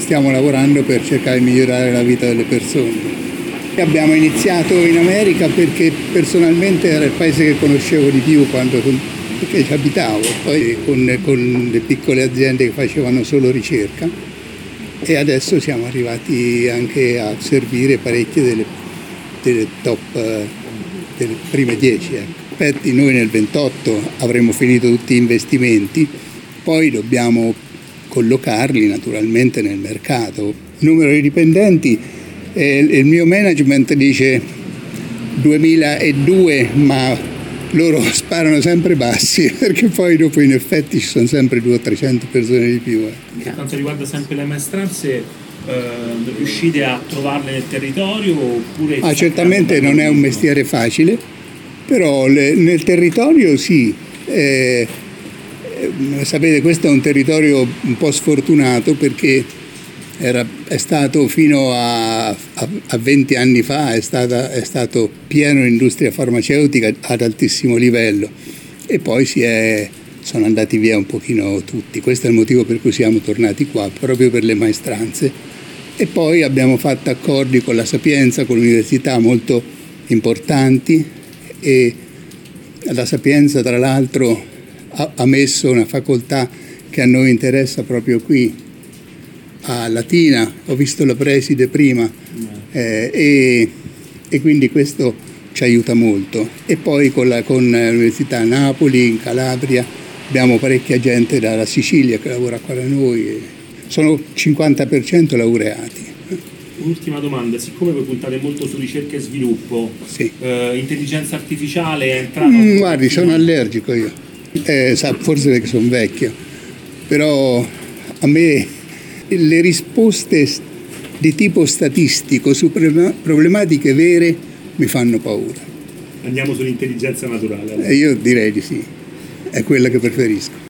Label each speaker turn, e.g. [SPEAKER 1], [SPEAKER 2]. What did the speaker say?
[SPEAKER 1] stiamo lavorando per cercare di migliorare la vita delle persone. Abbiamo iniziato in America perché personalmente era il paese che conoscevo di più perché ci abitavo, poi con le piccole aziende che facevano solo ricerca, e adesso siamo arrivati anche a servire parecchie delle top, delle prime 10. Infatti noi nel 28 avremo finito tutti gli investimenti, poi dobbiamo collocarli naturalmente nel mercato. Il numero di dipendenti, il mio management dice 2002, ma loro sparano sempre bassi, perché poi dopo in effetti ci sono sempre 200 o 300 persone di più.
[SPEAKER 2] Per quanto riguarda sempre le maestranze, riuscite a trovarle nel territorio oppure?
[SPEAKER 1] Certamente non è un mestiere facile, però nel territorio sì. Sapete, questo è un territorio un po' sfortunato perché è stato fino a 20 anni fa è stato pieno di industria farmaceutica ad altissimo livello, e poi sono andati via un pochino tutti. Questo è il motivo per cui siamo tornati qua, proprio per le maestranze. E poi abbiamo fatto accordi con la Sapienza, con università molto importanti, e la Sapienza tra l'altro ha messo una facoltà che a noi interessa proprio qui, a Latina. Ho visto la preside prima, e quindi questo ci aiuta molto. E poi con l'Università Napoli, in Calabria, abbiamo parecchia gente dalla Sicilia che lavora qua da noi, sono 50% laureati.
[SPEAKER 2] Ultima domanda, siccome voi puntate molto su ricerca e sviluppo,
[SPEAKER 1] sì.
[SPEAKER 2] Intelligenza artificiale è entrata?
[SPEAKER 1] Guardi, sono allergico io, forse perché sono vecchio, però a me le risposte di tipo statistico su problematiche vere mi fanno paura.
[SPEAKER 2] Andiamo sull'intelligenza naturale.
[SPEAKER 1] Io direi di sì, è quella che preferisco.